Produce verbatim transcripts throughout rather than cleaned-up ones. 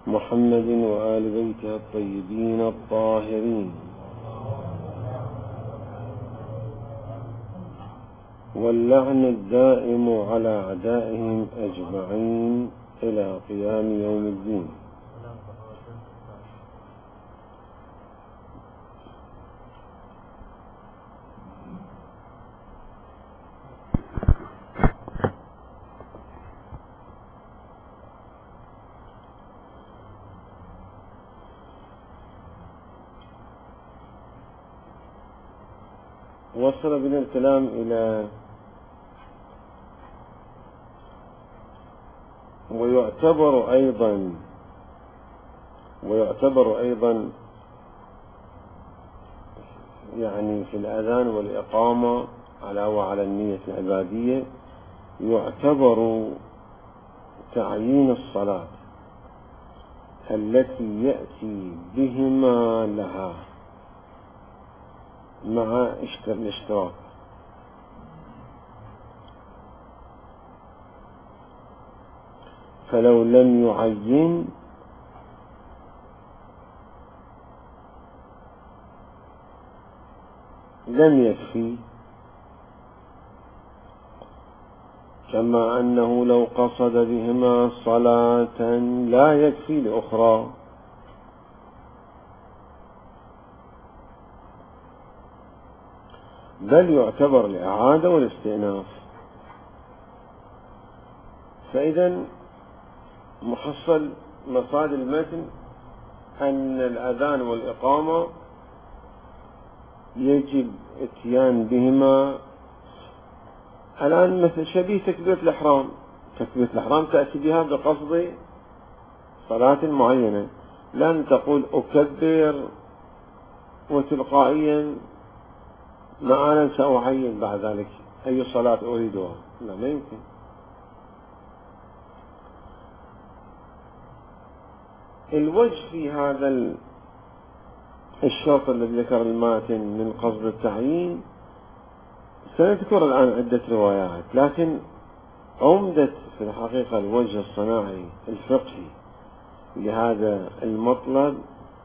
محمد وآل بيته الطيبين الطاهرين، واللعن الدائم على أعدائهم أجمعين إلى قيام يوم الدين. وصل بنا الكلام إلى ويعتبر أيضا ويعتبر أيضا يعني في الأذان والإقامة علاوة على النية العبادية يعتبر تعيين الصلاة التي يأتي بهما لها مع الاشتراك. فلو لم يعين لم يكفي، كما أنه لو قصد بهما صلاة لا يكفي لأخرى. بل يعتبر الإعادة والاستئناف. فإذا محصل مفاد المتن أن الأذان والإقامة يجب اتيان بهما. الآن مثل شبيه تكبيرة الإحرام، تكبيرة الإحرام تأتي بها بقصد صلاة معينة، لن تقول أكبر وتلقائيا ما أنا سأعين بعد ذلك أي صلاة أريدها، لا، ما يمكن. الوجه في هذا الشرط الذي ذكر الماتن من قصد التعيين سنذكر الآن عدة روايات، لكن عمدة في الحقيقة الوجه الصناعي الفقهي لهذا المطلب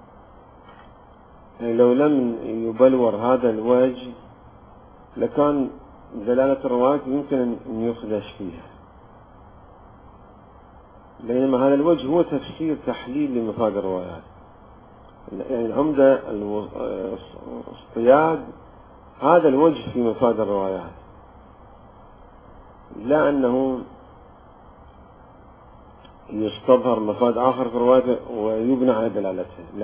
لو لم يبلور هذا الوجه لكان دلالة الروايات يمكن أن يخدش فيها، بينما هذا الوجه هو تفسير تحليل لمفاد الروايات. يعني العمدة اصطياد هذا الوجه في مفاد الروايات، لا أنه يستظهر مفاد آخر في الروايات ويبنى على دلالته، لا.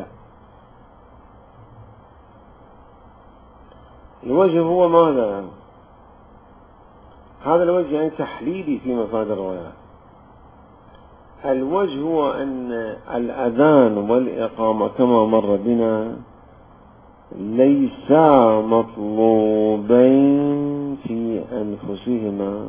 الوجه هو ماذا؟ هذا الوجه يعني تحليلي في مفاد الروايات. الوجه هو أن الأذان والإقامة كما مر بنا ليسا مطلوبين في أنفسهما،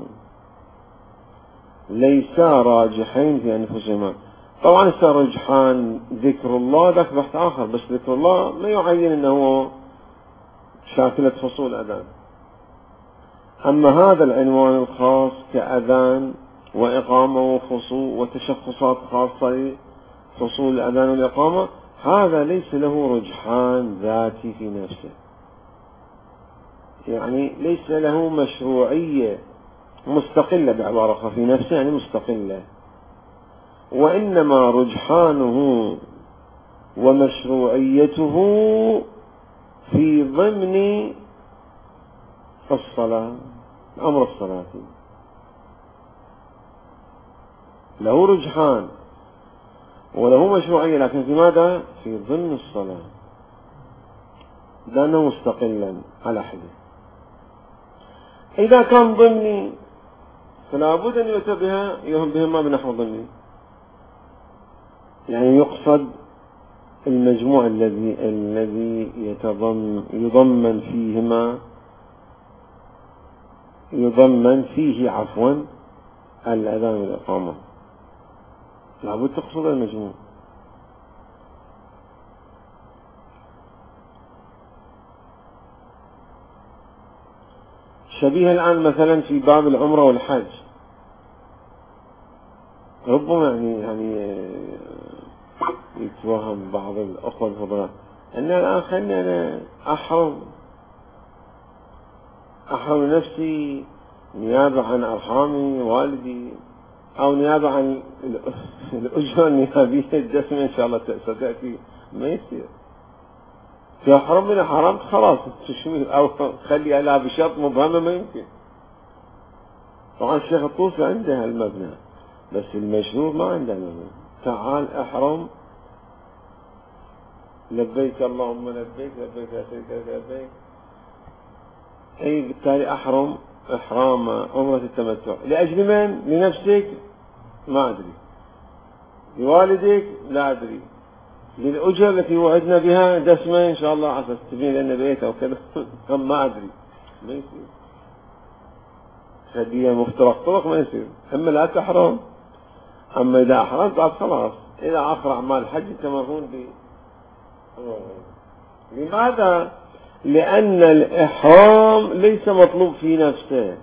ليسا راجحين في أنفسهما. طبعا رجحان ذكر الله ذاك بحث آخر، بس ذكر الله ما يعين أنه شاكلة فصول أذان. أما هذا العنوان الخاص كأذان وإقامة وفصول وتشخصات خاصة فصول الأذان والإقامة، هذا ليس له رجحان ذاتي في نفسه، يعني ليس له مشروعية مستقلة بعبارة في نفسه، يعني مستقلة، وإنما رجحانه ومشروعيته في ضمن الصلاة، أمر الصلاة له رجحان وله مشروعية، لكن في ماذا؟ في ضمن الصلاة، لأنه مستقلا على حده. إذا كان ضمني فلا بد أن يؤتى بها يهم بهما بنحو ضمني، يعني يقصد المجموع الذي الذي يتضمن يضمن فيهما يضمن فيه عفوا الأذان والإقامة، لابد تقصد المجموع. شبيه الآن مثلا في باب العمرة والحج، ربما يعني يعني يتوهم بعض الأخوة الفضلاء أن الآن خلني أنا أحرم أحرم نفسي نيابة عن أرحامي والدي، أو نيابة عن الأجرة النيابية الدسمة إن شاء الله ستأتي. ما يصير في حرم من حرمت خلاص تشميل، أو خلي ألا بشرط مبهمة ما يمكن. طبعا الشيخ الطوسي عنده المبنى، بس المشهور ما عنده المبنى. تعال احرم، لبيك اللهم لبيك لبيك لا شريك لك لبيك، اي بالتالي احرم احرام عمرة التمتع. لاجل من؟ لنفسك؟ ما ادري. لوالدك؟ لا ادري. للأجر التي وعدنا بها دسمة ان شاء الله عسى تبين لنا بيت او كذا ما ادري. ما يصير هدية مفترق طرق، ما يصير. اما لا تحرم، اما اذا احرمت بعد خلاص الى اخر اعمال الحج تمرون ب. لماذا؟ لان الاحرام ليس مطلوب في نفسه،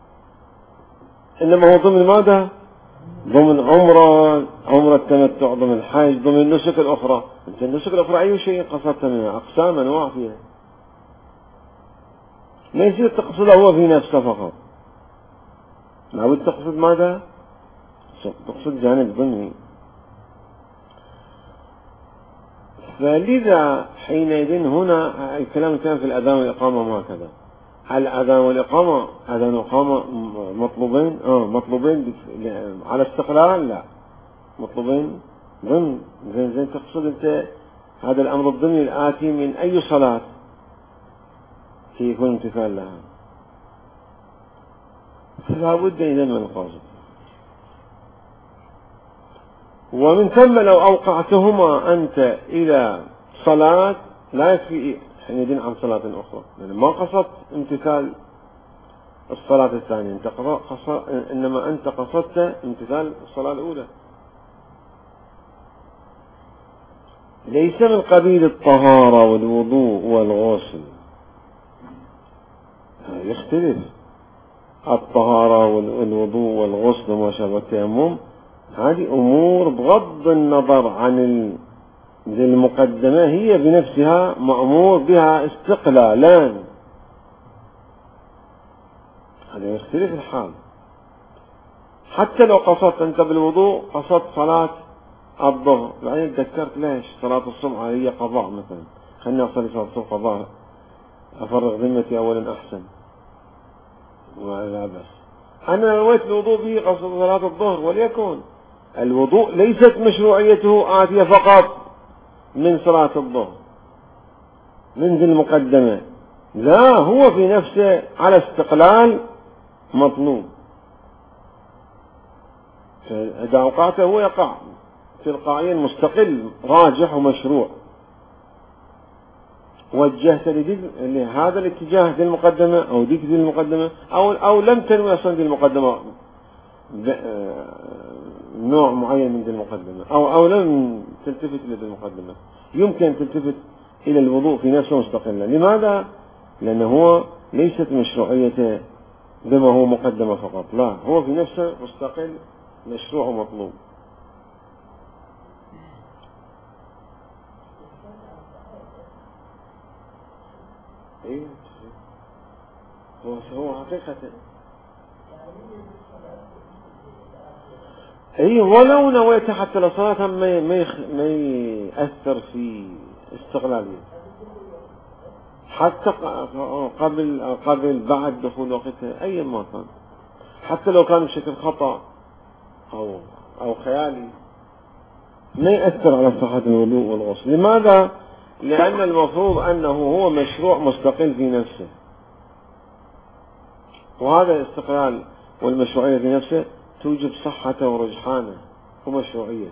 انما هو ضمن ماذا؟ ضمن عمره، عمره التمتع، ضمن الحج، ضمن النسك الاخرى. انت النسك الاخرى اي شيء قصدت منها؟ اقسام انواع فيها، ما يصير تقصده هو في نفسه فقط. لابد تقصد ماذا؟ تقصد جانب ضمني. فلذا حينئذ هنا الكلام كان في الأذان والإقامة ما هكذا. هل الأذان والإقامة أذان وإقامة مطلوبين؟ آه مطلوبين على استقلال؟ لا، مطلوبين ضمن. زين زين تقصد أنت هذا الأمر الضمني الآتي من أي صلاة كي يكون امتثال لها، فلا بد إذا من القاصد. ومن ثم لو أوقعتهما أنت إلى صلاة لا يكفي حينئذ عن صلاة أخرى، يعني ما قصدت امتثال الصلاة الثانية، انت قصد إنما أنت قصدت امتثال الصلاة الأولى. ليس من قبيل الطهارة والوضوء والغسل، يختلف. الطهارة والوضوء والغسل وما شابه التيمم هذه أمور بغض النظر عن المقدمة هي بنفسها مأمور بها استقلالا، هذا يختلف الحال. حتى لو قصدت أنت بالوضوء قصدت صلاة الظهر، بعدين تذكرت ليش صلاة الصبح هي قضاء مثلا، خلني أصلي صلاة الصبح قضاء أفرغ ذمتي أولا أحسن ولا بس. أنا نويت الوضوء به قصد صلاة الظهر، وليكن الوضوء ليست مشروعيته آتية فقط من صلاة الظهر من ذي المقدمة، لا، هو في نفسه على استقلال مطلوب. إذا أوقعته هو يقع تلقائيا مستقل راجح ومشروع. وجهت لهذا الاتجاه ذي المقدمة أو ذيك ذي المقدمة، أو أو لم تنوي أصلا ذي المقدمة نوع معين من ذي المقدمة، أو أو لم تلتفت إلى ذي المقدمة، يمكن تلتفت إلى الوضوء في نفسه مستقلا. لماذا؟ لأنه هو ليست مشروعيته بما هو مقدمة فقط، لا، هو في نفسه مستقل مشروع ومطلوب. إيه هو هو حقيقة اي ولو نويت حتى لو صلاة ما ما ما يأثر في استقلالية، حتى قبل قبل بعد دخول وقتها اي ما كان، حتى لو كان بشكل خطأ او او خيالي ما يأثر على صحة الوضوء والغسل. لماذا؟ لأن المفروض أنه هو مشروع مستقل في نفسه، وهذا الاستقلال والمشروعية في نفسه توجب صحته ورجحانه ومشروعيته.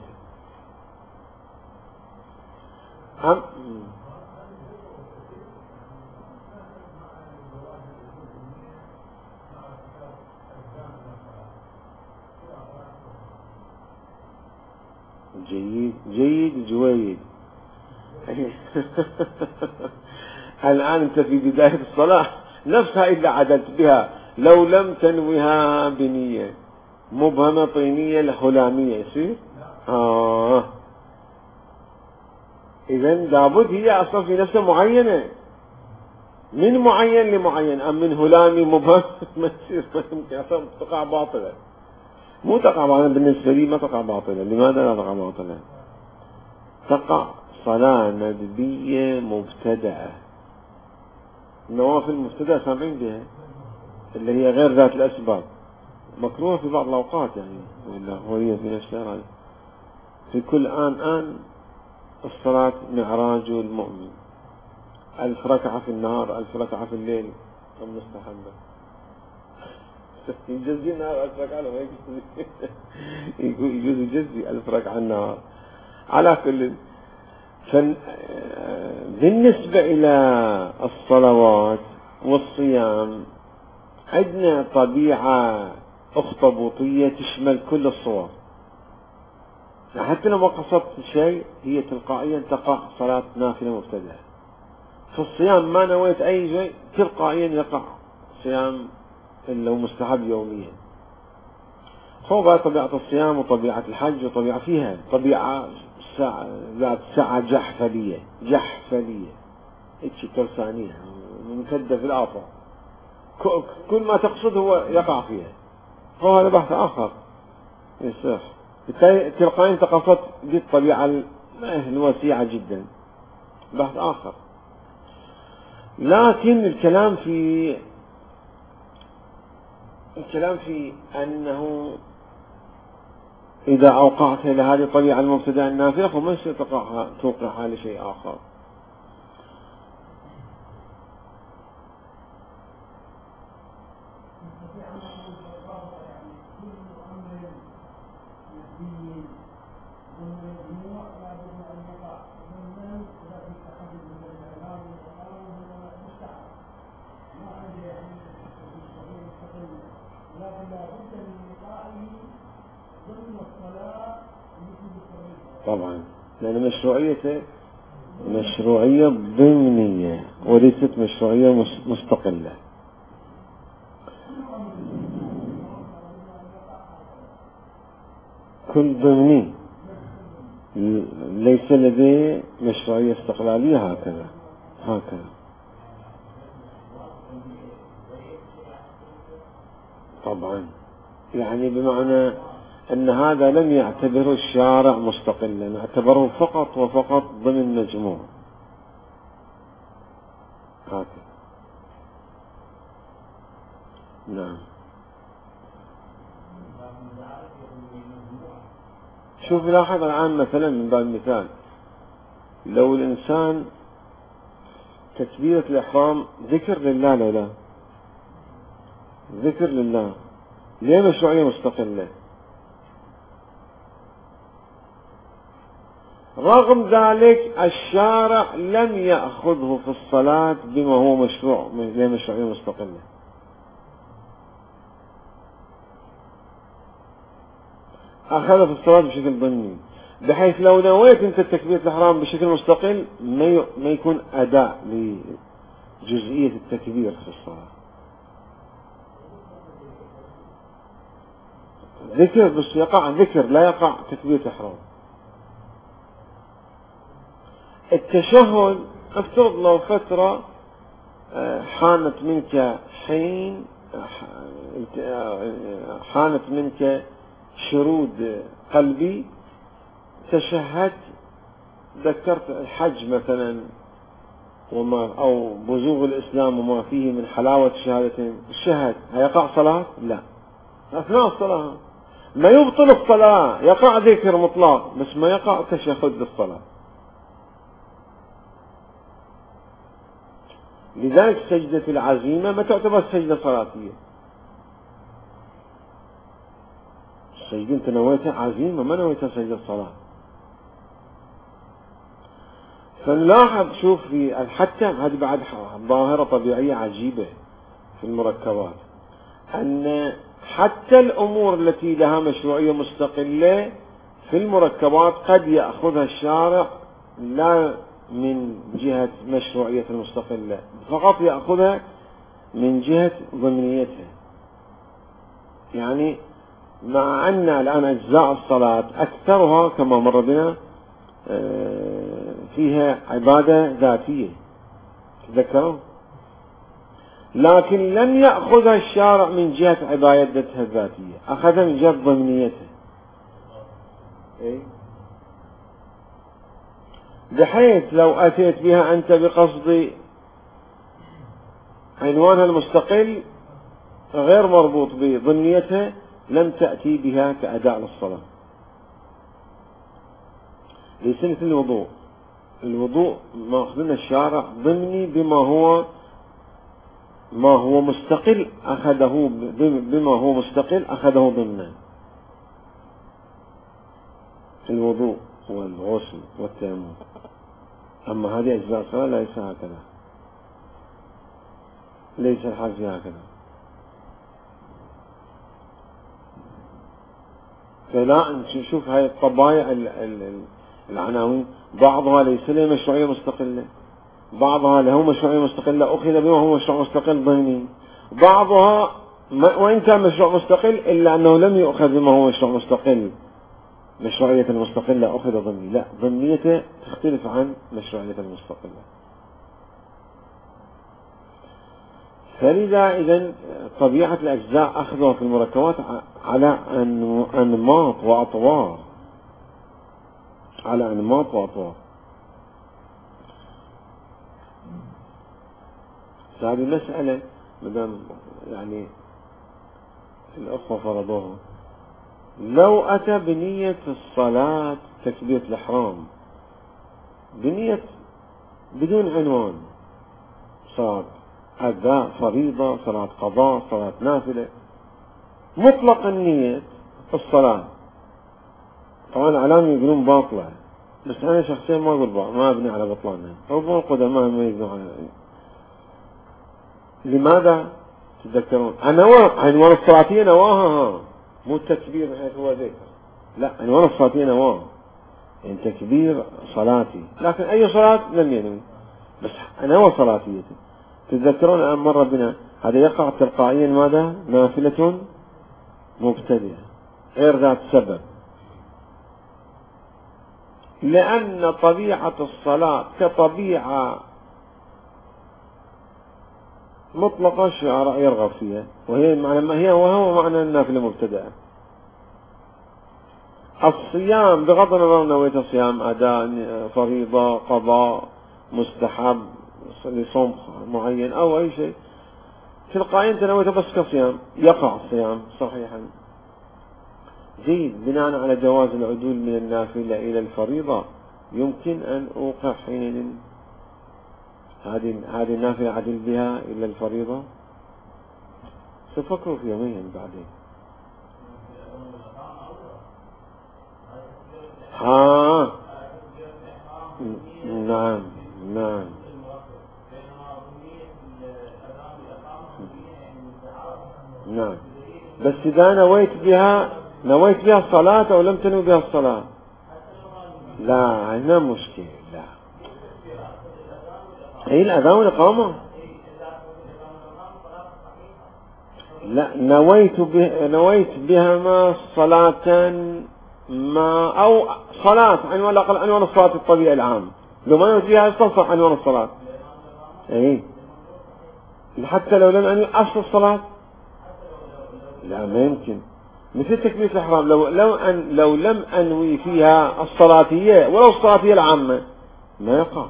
هم جيد جيد جويد. الآن أنت في بداية الصلاة نفسها إذا عدلت بها لو لم تنوها بنية مبهمة طينية لهلامية يصير؟ آه إذا لابد هي أصلا في نفسها معينة، من معين لمعين، أم من هلامي مبهم ما تصير ما يمكن أصلا تقع باطلة. مو تقع باطلة بالنسبة لي، ما تقع باطلة. لماذا لا تقع باطلة؟ تقع صلاة ندبية مبتدعة. النوافل مبتدعة سامعين بها، اللي هي غير ذات الأسباب، مكروه في بعض الأوقات يعني، ولا هي في نفسها في كل آن آن. الصلاة معراج المؤمن، ألف ركعة في النهار، ألف ركعة في الليل المستحبة. يجزي النهار ألف ركعة لما يجوز يجزي ألف ركعة النهار على كل. بالنسبة إلى الصلوات والصيام عندنا طبيعة أخطبوطية تشمل كل الصور، حتى لو ما قصدت شيء هي تلقائيا تقع صلاة نافلة مبتدئة. في الصيام ما نويت أي شيء تلقائيا يقع صيام اللي هو مستحب يوميا. هو طبيعة الصيام وطبيعة الحج وطبيعة فيها طبيعة ساعة ذات ساعة جحفلية جحفلية إيش ترسانية ممتدة في الآفاق، كل ما تقصد هو يقع فيها. هو هذا بحث آخر يصح. بالتالي تلقائيا تقصد دي الطبيعة الواسعة جدا، بحث آخر. لكن الكلام في الكلام في أنه إذا أوقعت إلى هذه الطبيعة المبتدأ النافلة فما يصير تقعها توقعها لشيء آخر. طبعا لأن مشروعيته مشروعية ضمنية وليست مشروعية مستقلة. كل ضمني ليس لديه مشروعية استقلالية هكذا هكذا. طبعا يعني بمعنى أن هذا لم يعتبره الشارع مستقلا، اعتبره فقط وفقط ضمن مجموع هكذا. نعم. شوف لاحظ الآن مثلا من باب المثال، لو الإنسان تكبيرة الإحرام ذكر لله لا لا ذكر لله، ليه مشروعية مستقلة؟ رغم ذلك الشارع لم يأخذه في الصلاة بما هو مشروع، ليه مشروعية مستقلة؟ أخذه في الصلاة بشكل ضمني، بحيث لو نويت أنت تكبيرة الإحرام بشكل مستقل ما يكون أداء لجزئية التكبير في الصلاة. ذكر بس يقع ذكر، لا يقع تكبيرة إحرام. التشهد افترض لو فترة حانت منك حين حانت منك شرود قلبي، تشهدت ذكرت الحج مثلا وما أو بزوغ الإسلام وما فيه من حلاوة الشهادتين، الشهد هيقع صلاة؟ لا. أثناء الصلاة ما يبطل الصلاة، يقع ذكر مطلق بس ما يقع تشهد للصلاة. لذلك سجدة العزيمة ما تعتبر سجدة صلاتية. السجدة انت نويتها عزيمة، ما نويتها سجدة صلاة. فنلاحظ شوف في حتى هذه بعد ظاهرة طبيعية عجيبة في المركبات، أن حتى الأمور التي لها مشروعية مستقلة في المركبات قد يأخذها الشارع لا من جهة مشروعية المستقلة، فقط يأخذها من جهة ضمنيتها. يعني مع أن الآن أجزاء الصلاة أكثرها كما مر بنا فيها عبادة ذاتية تذكروا، لكن لم يأخذها الشارع من جهة عبادتها الذاتية، أخذها من جهة ضمنيتها. إيه؟ بحيث لو أتيت بها أنت بقصد عنوانها المستقل غير مربوط بضمنيتها لم تأتي بها كأداء للصلاة. ليس مثل الوضوء، الوضوء ماخذنا الشارع ضمني بما هو ما هو مستقل أخذه بما هو مستقل أخذه ضمنا. الوضوء والغسل والتيمم، أما هذه أجزاء الصلاة ليس هكذا، ليس الحال فيها هكذا. فلا نشوف هاي الطبايع العناوين بعضها ليس له مشروعية مستقلة، بعضها له مشروعية مستقلة أخذ بما هو مشروع مستقل ضمني، بعضها وإن كان مشروع مستقل إلا أنه لم يؤخذ بما هو مشروع مستقل مشروعية المستقلة أخذ ضمني، لا ضمنيته تختلف عن مشروعية المستقلة. فلذا إذن طبيعة الأجزاء أخذها في المركبات على أنماط وأطوار، على أنماط وأطوار. هذه مسألة مدام يعني الأخوة فرضوها، لو أتى بنية الصلاة تكبيرة الإحرام بنية بدون عنوان، صلاة أداء فريضة، صلاة قضاء، صلاة نافلة، مطلق النية الصلاة، طبعا العلام يقولون باطلة، بس أنا شخصيا ما أقول باطلة، ما أبني على بطلانها، ربما القدماء ما يبنوا على. لماذا؟ تتذكرون عنوان الصلاتية نواها، مو التكبير بحيث هو ذكر، لا عنوان الصلاتية نواها يعني تكبير صلاتي، لكن أي صلاة لم ينوي، بس نوى صلاتيته. تتذكرون الآن مرة بنا هذا يقع تلقائيا ماذا؟ نافلة مبتدئة غير ذات سبب، لأن طبيعة الصلاة كطبيعة مطلقة الشعراء يرغب فيها، وهي معنى ما هي وهو معنى النافلة مبتدئة. الصيام بغض النظر نويت صيام أداء فريضة قضاء مستحب لصوم معين أو أي شيء، تلقائيا أنت نويت بس كصيام يقع الصيام صحيحا. جيد، بناء على جواز العدول من النافلة إلى الفريضة يمكن أن أوقع حينئذ هذه هذه النافلة عدل بها إلى الفريضة. سفكروا في يومين بعدين. ها نعم نعم نعم، بس إذا نويت بها نويت بها الصلاة أو لم تنوي بها الصلاة لا هنا مشكلة. لا هي الأذان والإقامة، لا نويت به نويت بها ما صلاة ما أو صلاة عنوان الأقل عنوان الصلاة الطبيعي العام، لو ما نويت بها استصح عنوان الصلاة. إيه حتى لو لم أنوي أصل الصلاة لا ما يمكن، مثل تكبيرة الإحرام لو لو أن لو لم أنوي فيها الصلاتية ولو الصلاتية العامة ما يقع.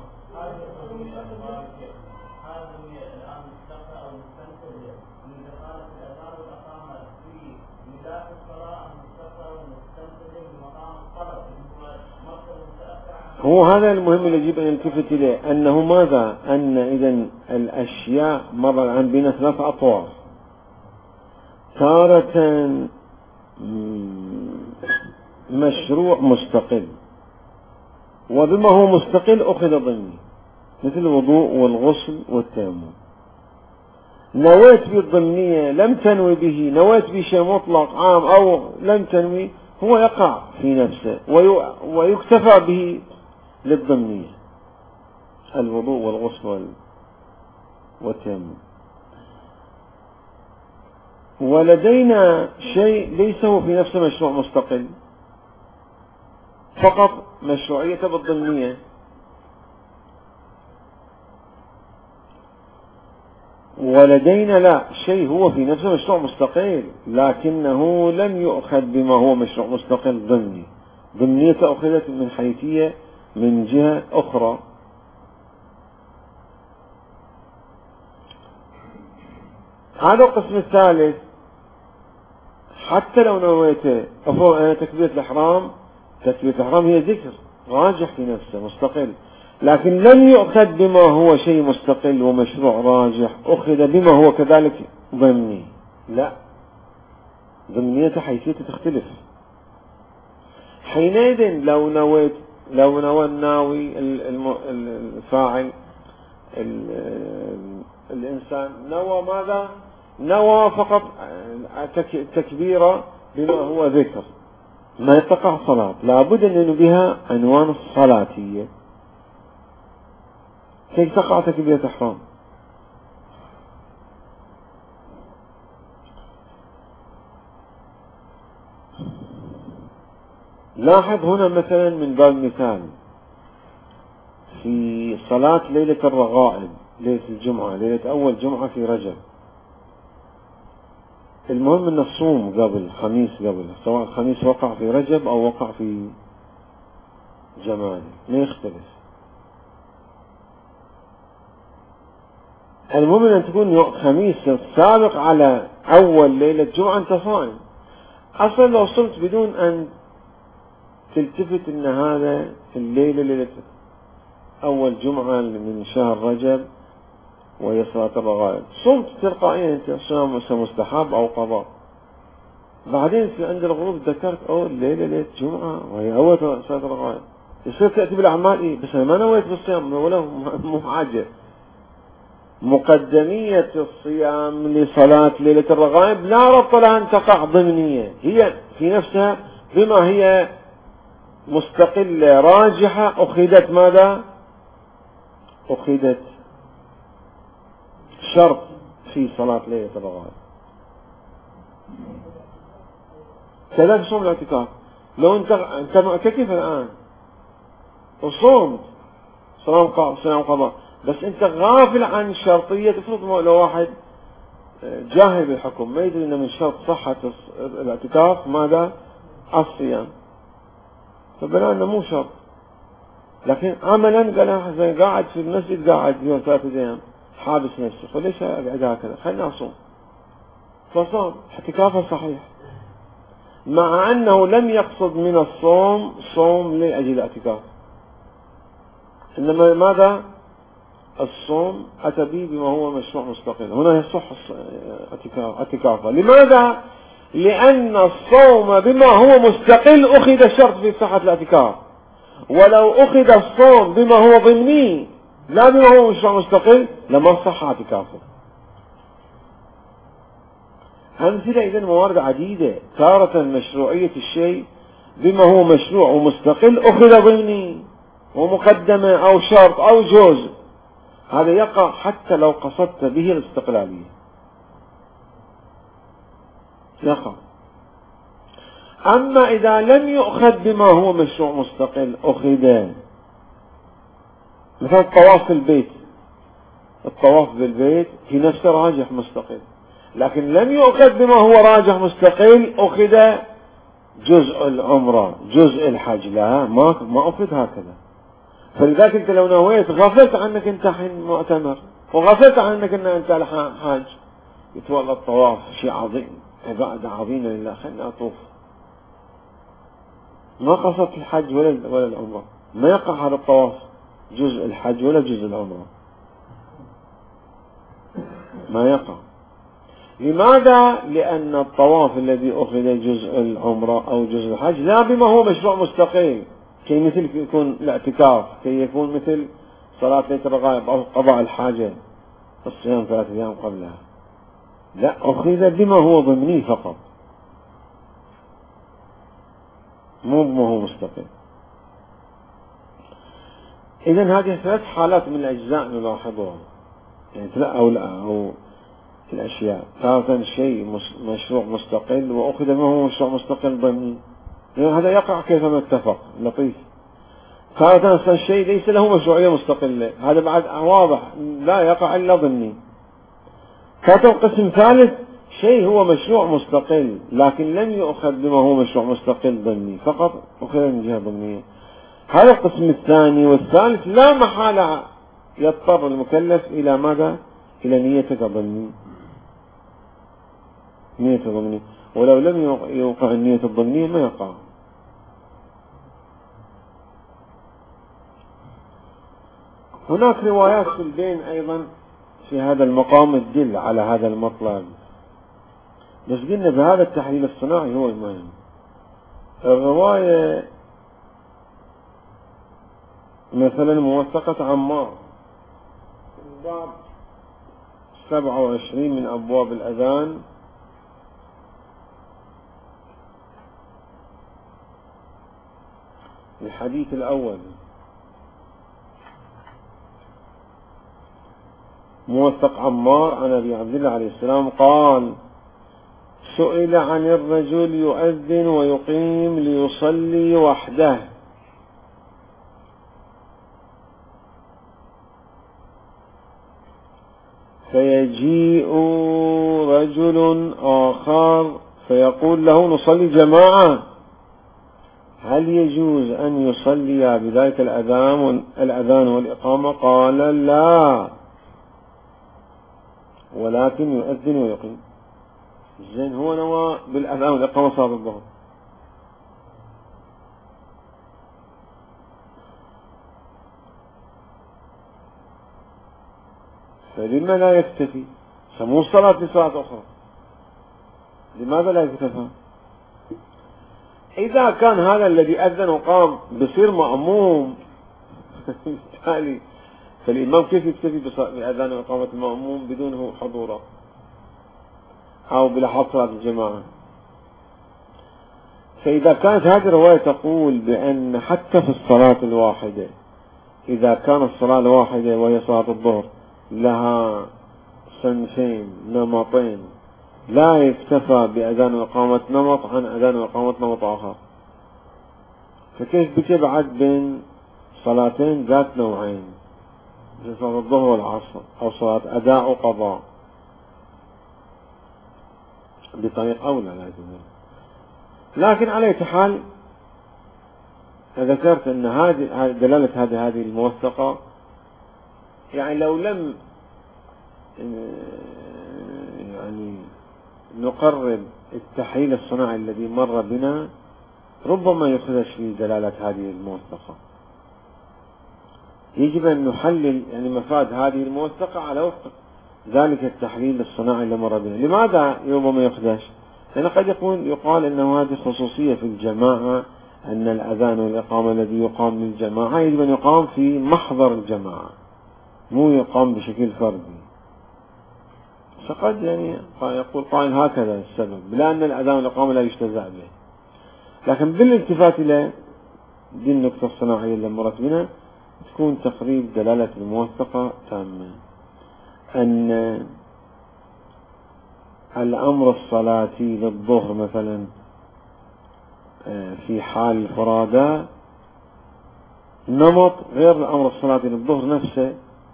هو هذا المهم اللي يجب أن يلتفت إليه، أنه ماذا؟ أن إذن الأشياء مر عن بين ثلاث أطوار، تارة مشروع مستقل وبما هو مستقل أخذ ضمني مثل الوضوء والغسل والتيمم. نويت بالضمنية لم تنوي به، نويت بشيء مطلق عام أو لم تنوي، هو يقع في نفسه ويكتفى به للضمنية الوضوء والغسل والتيمم. ولدينا شيء ليس هو في نفسه مشروع مستقل، فقط مشروعية بالضمنية ولدينا لا شيء هو في نفسه مشروع مستقل، لكنه لم يؤخذ بما هو مشروع مستقل ضمني، ضمنيته أخذت من حيثية من جهة أخرى. هذا القسم الثالث حتى لو نويته أفضل أنا تكبيرة الإحرام، تكبيرة الإحرام هي ذكر راجح في نفسه مستقل، لكن لم يؤخذ بما هو شيء مستقل ومشروع راجح، أخذ بما هو كذلك ضمني. لا، ضمنيته حيثيته تختلف. حينئذ لو نويت لو نوى الناوي الفاعل الإنسان نوى ماذا؟ نوى فقط تكبيرة بما هو ذكر، ما تقع صلاة، لابد أن ننبيها عنوان الصلاتية كي تقع تكبيرة إحرام. لاحظ هنا مثلا من باب مثال في صلاة ليلة الرغائب، ليلة الجمعة، ليلة أول جمعة في رجب، المهم أن الصوم قبل خميس، قبل سواء الخميس وقع في رجب أو وقع في جمال ما يختلف، المهم أن تكون خميس سابق على أول ليلة جمعة أنت صائم. أصلا لو صمت بدون أن تلتفت أن هذا الليلة ليلة أول جمعة من شهر رجب وهي صلاة الرغائب، صمت تلقائيا أنت صيام مستحب أو قضاء، بعدين في عند الغروب ذكرت أو الليلة ليلة جمعة وهي أول صلاة الرغائب، يصير تأتي بالأعمال إيه بس أنا ما نويت بالصيام ولا مو حاجة. مقدمية الصيام لصلاة ليلة الرغائب لا ربط لها أن تقع ضمنية، هي في نفسها بما هي مستقلة راجحة، أخذت ماذا؟ أخذت شرط في صلاة ليلة الرغائب. كذلك صوم الاعتكاف، لو انت انت معتكف الآن وصومت صيام صيام قضاء بس انت غافل عن شرطية، افرض لو واحد جاهل بالحكم ما يدري ان من شرط صحة الاعتكاف ماذا؟ الصيام، فبلا انه مو شرط، لكن عملا قال زي قاعد في المسجد قاعد يوم ثلاثة ايام حابس نفسه، فليش اقعد هكذا خلينا اصوم، فصام اعتكافه صحيح، مع انه لم يقصد من الصوم صوم لاجل الاعتكاف، انما ماذا؟ الصوم أتى به بما هو مشروع مستقل، هنا يصح اعتكافه. لماذا؟ لأن الصوم بما هو مستقل أخذ شرط في صحة الاعتكاف، ولو أخذ الصوم بما هو ضمني لا بما هو مشروع مستقل لما صح اعتكافه. أمثلة إذن موارد عديدة، تارة مشروعية الشيء بما هو مشروع ومستقل أخذ ضمني ومقدمة أو شرط أو جزء، هذا يقع حتى لو قصدت به الاستقلالية يقع. أما إذا لم يؤخذ بما هو مشروع مستقل أخذ، مثلا الطواف في البيت، الطواف بالبيت في نفسه راجح مستقل، لكن لم يؤخذ بما هو راجح مستقل أخذ جزء العمرة جزء الحج، لا ما ما أخذ هكذا. فلذلك انت لو نويت غفلت عنك انت حين مؤتمر وغفلت عنك ان انت حاج، يتولى الطواف شيء عظيم عبادة عظيمة لله، خلنا اطوف، ما قصدت الحج ولا ولا العمرة، ما يقع هذا الطواف جزء الحج ولا جزء العمرة، ما يقع. لماذا؟ لأن الطواف الذي أخذ جزء العمرة أو جزء الحج لا بما هو مشروع مستقل كي مثل يكون الاعتكاف، كي يكون مثل صلاة ليلة الرغائب أو قضاء الحاجة الصيام ثلاثة أيام قبلها، لا أخذ بما هو ضمني فقط مو بما هو مستقل. إذن هذه ثلاث حالات من الأجزاء نلاحظها، يعني لا أو لا أو الأشياء، تارة شيء مشروع مستقل وأخذ بما هو مشروع مستقل ضمني، يعني هذا يقع كيفما اتفق لطيف. تارة الشيء ليس له مشروعية مستقلة، هذا بعد واضح لا يقع إلا ضمني. كاتب قسم ثالث شيء هو مشروع مستقل لكن لم يؤخذ بما هو مشروع مستقل ضمني، فقط أخذ من جهة ضمنية. هذا القسم الثاني والثالث لا محالة يضطر المكلف إلى ماذا؟ إلى نية ضمني، نية ضمني، ولو لم يوقع النية الضمنية ما يقع. هناك روايات في البين أيضا في هذا المقام تدل على هذا المطلب، بس قلنا بهذا التحليل الصناعي هو المهم. الرواية مثلا موثقة عمار باب سبعة وعشرين من أبواب الأذان، الحديث الأول موثق عمار عن أبي عبد الله عليه السلام قال: سئل عن الرجل يؤذن ويقيم ليصلي وحده فيجيء رجل آخر فيقول له: نصلي جماعة، هل يجوز أن يصلي بذلك الأذان الأذان والإقامة؟ قال: لا، ولكن يؤذن ويقيم. زين، هو نوى بالأذان والإقامة صلاة الظهر، فلما لا يكتفي؟ سموه صلاة لصلاة أخرى، لماذا لا يكتفى؟ إذا كان هذا الذي أذن وقام بصير مأموم بالتالي فالإمام كيف يكتفي بأذان وإقامة المأموم بدونه حضوره أو بلحظة صلاة الجماعة؟ فإذا كانت هذه الرواية تقول بأن حتى في الصلاة الواحدة، إذا كانت الصلاة الواحدة وهي صلاة الظهر لها صنفين نمطين، لا يكتفى بأذان وإقامة نمط عن أذان وإقامة نمط آخر، فكيف بك بعد بين صلاتين ذات نوعين، صلاة الظهر والعصر، أو صلاة أداء وقضاء بطريق أولى لازم. لكن على أي حال ذكرت أن هذه دلالة هذه هذه الموثقة، يعني لو لم يعني نقرب التحليل الصناعي الذي مر بنا ربما يخدش في دلالة هذه الموثقة. يجب أن نحلل يعني مفاد هذه الموثقة على وفق ذلك التحليل الصناعي اللي مر بنا. لماذا ربما يخدش؟ لأن قد يكون يقال أنه هذه خصوصية في الجماعة، أن الأذان والإقامة الذي يقام للجماعة يجب أن يقام في محضر الجماعة، مو يقام بشكل فردي. فقد يعني يقول قائل هكذا السبب، لأن الأذان والإقامة لا يجتزأ به. لكن بالالتفات إلى دي النقطة الصناعية اللي مرت بنا تكون تقريب دلالة الموثقة تامة، أن الأمر الصلاتي للظهر مثلا في حال الفرادة نمط غير الأمر الصلاتي للظهر نفسه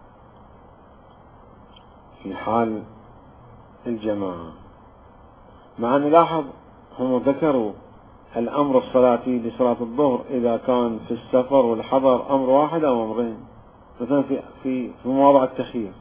في حال الجماعة. مع أن نلاحظ هم ذكروا الأمر الصلاتي لصلاة الظهر إذا كان في السفر والحضر أمر واحد أو أمرين، مثلا في في في مواضع التخيير،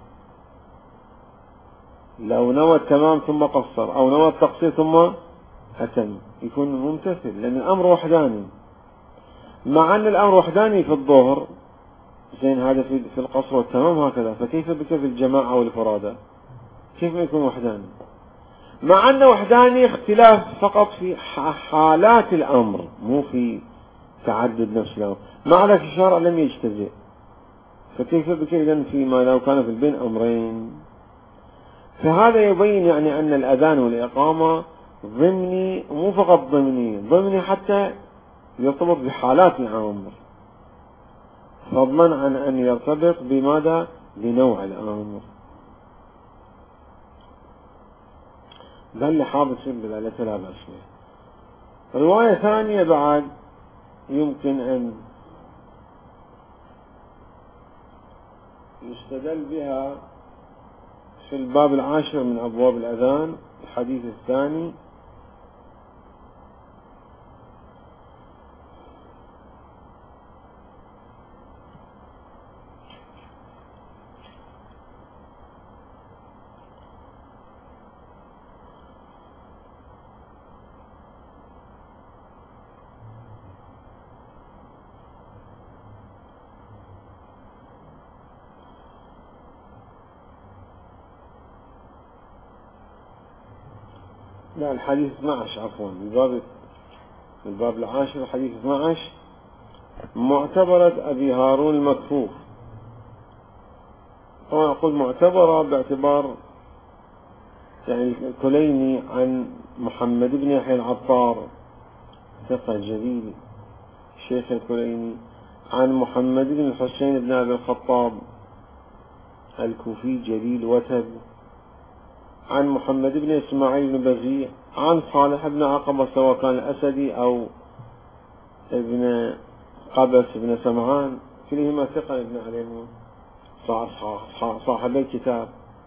لو نوى التمام ثم قصر أو نوى التقصير ثم أتم يكون ممتثل، لأن الأمر وحداني. مع أن الأمر وحداني في الظهر، زين هذا في في القصر والتمام هكذا، فكيف بك في الجماعة والفرادة؟ كيف ما يكون وحداني؟ مع أنه وحداني اختلاف فقط في حالات الأمر، مو في تعدد نفس الأمر. مع ذلك الشرع لم يجتزئ، فكيف بك إذن فيما لو كان في البين أمرين؟ فهذا يبين يعني أن الأذان والإقامة ضمني، مو فقط ضمني، ضمني حتى يرتبط بحالات الأمر، فضلا عن أن يرتبط بماذا؟ بنوع الأمر. ده اللي حاضر في دلالته لا بأس به. رواية ثانية بعد يمكن أن يستدل بها في الباب العاشر من أبواب الأذان الحديث الثاني. لا الحديث اثني عشر عفوا، الباب الباب العاشر حديث اثني عشر. معتبرة أبي هارون المكفوف. طبعا أقول معتبرة باعتبار يعني الكليني عن محمد بن يحيى العطار ثقة جليل شيخ الكليني، عن محمد بن الحسين بن أبي الخطاب الكوفي جليل وتب، عن محمد بن إسماعيل بن بزيع، عن صالح بن عقبة سواء كان الأسدي أو ابن قبس بن سمعان كلهما ثقة ابن عليهم صاحب الكتاب.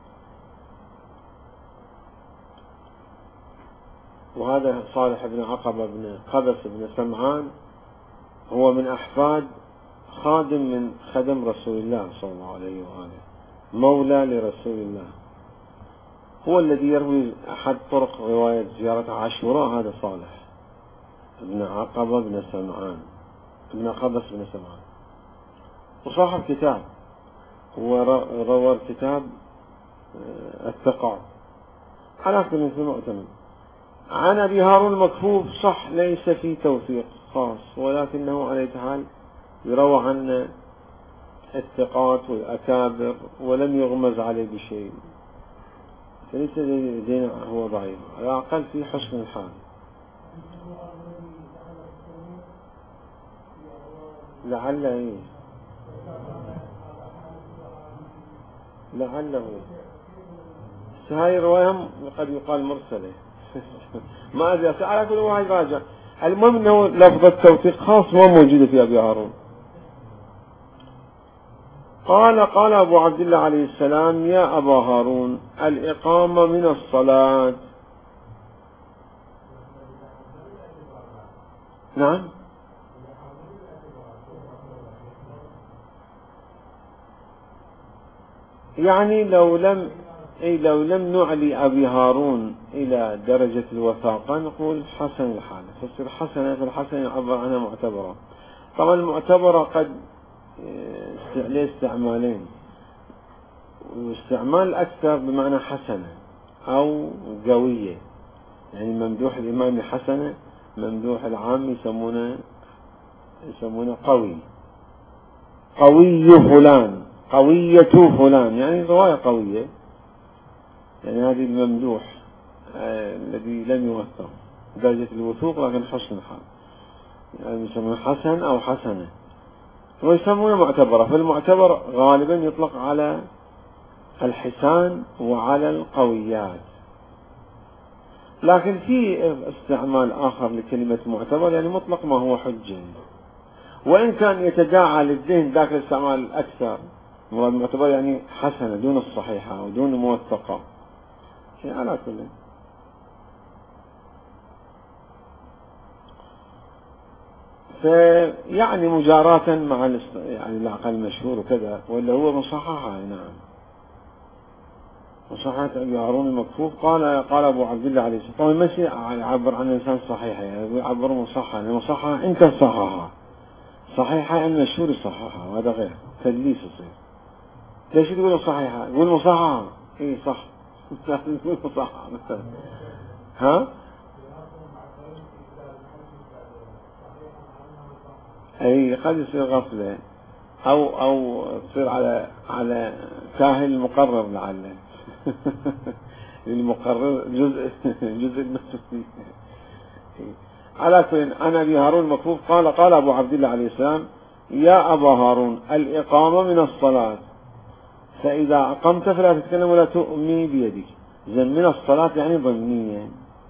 وهذا صالح بن عقبة بن قبس بن سمعان هو من أحفاد خادم من خدم رسول الله صلى الله عليه وآله، مولى لرسول الله، هو الذي يروي أحد طرق رواية زيارة عاشوراء. هذا صالح ابن عقبة بن سمعان ابن قبس بن سمعان، وصاحب كتاب هو روى كتاب الثقات على كل في معتمد. عن أبي هارون المكفوف صح ليس في توثيق خاص، ولكنه على حال يروى عن الثقات والأكابر ولم يغمز عليه بشيء، فليس زين هو ضعيف، على الأقل في حسن الحال. لعل ايه لعله هاي الرواية قد يقال مرسلة ما أدري، على كل واحد راجع. المهم أنه لفظة توثيق خاص ما موجودة في أبي هارون. قال قال أبو عبد الله عليه السلام: يا أبا هارون، الإقامة من الصلاة. نعم، يعني لو لم أي لو لم نعلي أبي هارون إلى درجة الوثاقة نقول حسن الحالة، فتصير حسنة، في الحسن يعبر عنها معتبرة. طبعا المعتبرة قد له استعمالين، واستعمال الأكثر بمعنى حسنة أو قوية، يعني ممدوح الإمام حسنة، ممدوح العام يسمونه يسمونه قوي، قوي فلان، قوية فلان، يعني رواية قوية، يعني هذه الممدوح آه الذي لم يوثق درجة الوثوق لكن حسن الحال، يعني يسمونه حسن أو حسنة، ويسمونه معتبرة. فالمعتبر غالبا يطلق على الحسان وعلى القويات، لكن في استعمال آخر لكلمة معتبر يعني مطلق ما هو حجة، وإن كان يتداعى للذهن ذاك الاستعمال الأكثر. مراد معتبر يعني حسنة دون الصحيحة ودون موثقة، يعني على كل. فيعني مجاراة مع يعني العقل المشهور وكذا، ولا هو مصححة. نعم، مصححة أبي هارون المكفوف. قال قال أبو عبد الله عليه السلام: طبعا ماشي يعبر عن الإنسان صحيحة، يعني يعبر مصححة، يعني مصححة أنت صححها، صحيحة أن المشهور صححها، وهذا غير تدليس يصير. ليش تقول صحيحة؟ يقول مصححة. إيه صح، لازم تقول مصححة مثلا. ها؟ أي قد يصير غفلة، أو أو تصير على على كاهل المقرر لعله المقرر جزء جزء المسؤولية. على كل. أنا أبي هارون المكفوف قال قال أبو عبد الله عليه السلام: يا أبا هارون، الإقامة من الصلاة، فإذا أقمت فلا تتكلم ولا تؤمي بيدك. إذن من الصلاة يعني ضمنية،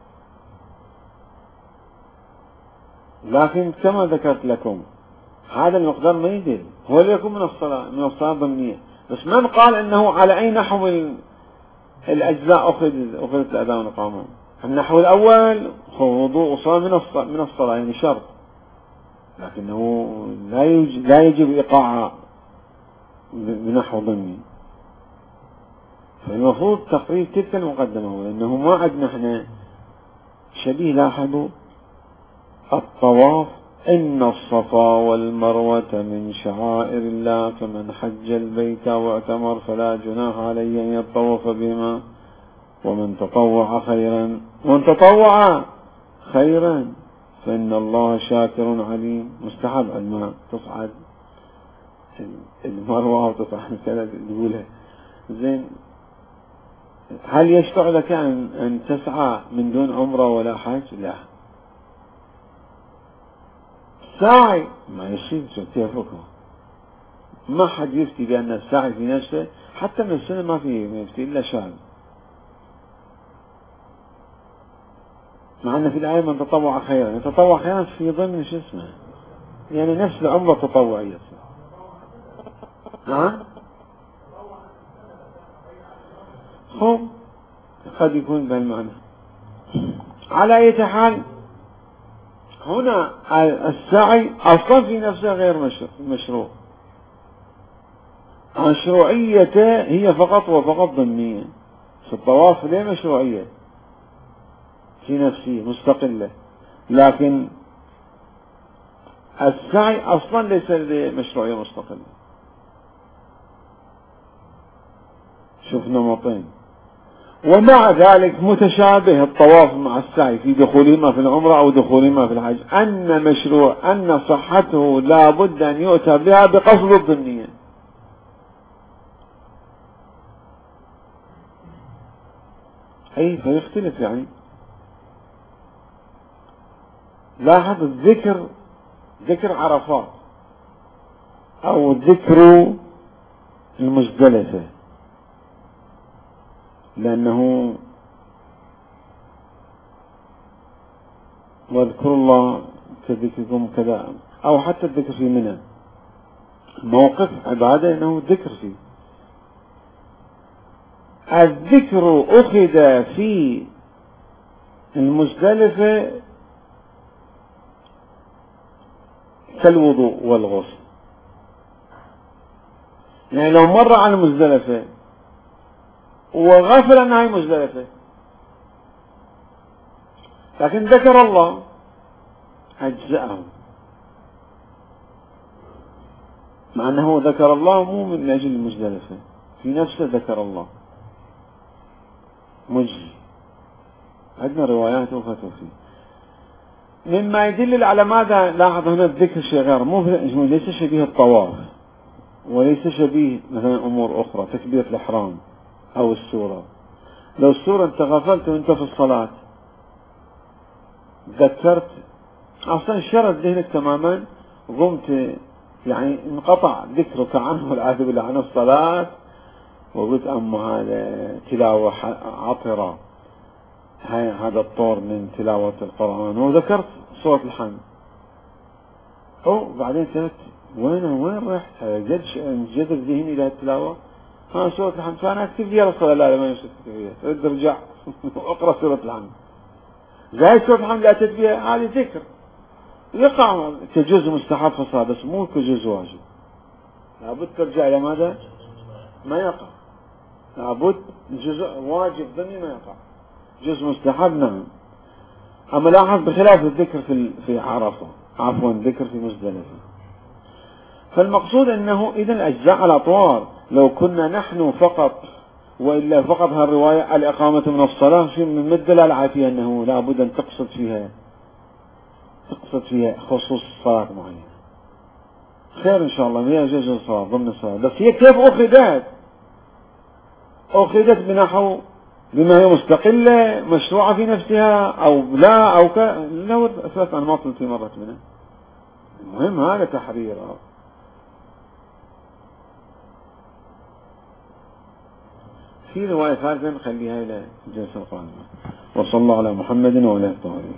لكن كما ذكرت لكم هذا المقدار ما يدل، هو اللي يكون من الصلاة، من الصلاة ضمنية، بس من قال أنه على أي نحو الأجزاء أخذ أخذت الأذان والإقامة. النحو الأول هو وضوء وصلاة من من الصلاة يعني شرط، لكنه لا يجب, لا يجب إيقاعها بنحو ضمني. فالمفروض تقريب تلك المقدمة، لأنه ما عندنا احنا شبيه. لاحظوا الطواف إن الصفا والمروة من شعائر الله فمن حج البيت واعتمر فلا جناح عليه أن يطوف بهما ومن تطوع خيرا ومن تطوع خيرا فإن الله شاكر عليم. مستحب أن تصعد المروة وتصعد كذا تقولها زين. هل يشفع لك أن, أن تسعى من دون عمرة ولا حج؟ لا. ساعي ما يصير كيفكم، ما حد يفتي بأن الساعي في نفسه حتى من السنة ما فيه ما يفتي إلا شاعر، مع أن في الآية من تطوع خيرا. يتطوع خيرا في ضمن شو اسمه يعني نفس العمرة تطوعية. نعم خب قد يكون بهالمعنى. على أي حال هنا السعي أصلا في نفسه غير مشروع، مشروعيته هي فقط وفقط ضمنية. في الطواف ليه مشروعية في نفسه مستقلة، لكن السعي أصلا ليس مشروعية مستقلة. شوف نمطين، ومع ذلك متشابه الطواف مع السعي في دخولهما في العمرة أو دخولهما في الحج، أن مشروع أن صحته لا بد أن يؤتى بها بقصد الضمنية. أي فيختلف يعني. لاحظ الذكر ذكر عرفات أو ذكر المزدلفة، لأنه واذكروا الله كذكركم كذا، أو حتى الذكر في منى موقف عبادة أنه ذكر فيه. الذكر أخذ في المزدلفة كالوضوء والغسل، يعني لو مر على المزدلفة وغفل أنها مزدلفة لكن ذكر الله أجزأه، مع أنه ذكر الله مو من أجل المزدلفة، في نفسه ذكر الله مجزي. عندنا روايات وفتوى فيه مما يدل على ماذا. لاحظ هنا الذكر شيء غير، مو ليس شبيه الطواف وليس شبيه مثلا أمور أخرى تكبيرة الإحرام أو السورة. لو السورة أنت غفلت وأنت في الصلاة ذكرت أصلا شرد ذهنك تماما، قمت يعني انقطع ذكرك عنه والعياذ بالله عن الصلاة، وقلت أما هذا تلاوة عطرة، هذا الطور من تلاوة القرآن، وذكرت سورة الحمد، أو بعدين سألت وين وين رحت جد جذب ذهني إلى التلاوة، ها سورة الحمد، فأنا أكتب فيها الصلاة. لا لا ما يمسك فيها، ترد رجع اقرأ سورة الحمد. زي سورة الحمد لا تتبيها، هذه ذكر يقع كجزء مستحب في الصلاة بس مو كجزء واجب. لابد ترجع إلى ماذا؟ ما يقع. لابد جزء واجب ضمني ما يقع، جزء مستحب نعم. أما لاحظ بخلاف الذكر في في عرفة، عفوا ذكر في مزدلفة. فالمقصود أنه إذا الأجزاء على أطوار. لو كنا نحن فقط وإلا فقط هالرواية الإقامة من الصلاة شيء من الدلالة على فيها أنه لا بد أن تقصد فيها تقصد فيها خصوص الصلاة معينة. خير إن شاء الله ما يجوز الصلاة ضمن الصلاة، بس هي كيف أخذت أخذت بنحو بما هي مستقلة مشروعة في نفسها أو لا أو ك لو ثلاث أنماط التي مرت منها. المهم هذا تحرير. في رواية ثالثة نخليها إلى الجلسة القادمة. وصلى الله على محمد وعلى آله.